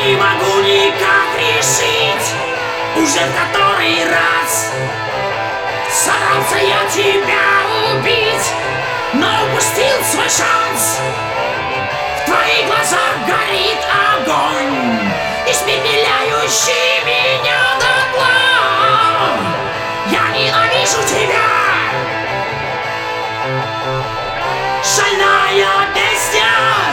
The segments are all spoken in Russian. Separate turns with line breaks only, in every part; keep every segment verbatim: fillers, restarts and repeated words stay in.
не могу никак решить, уже в который раз. Собрался я тебя убить, но упустил свой шанс. В твоих глазах горит огонь, испепеляющий меня дотла. Я ненавижу тебя. Шальная песня,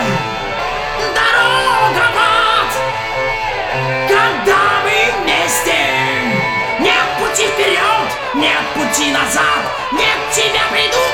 дорога в ад. Когда мы вместе, нет пути вперед, нет пути назад, нет тебя приду.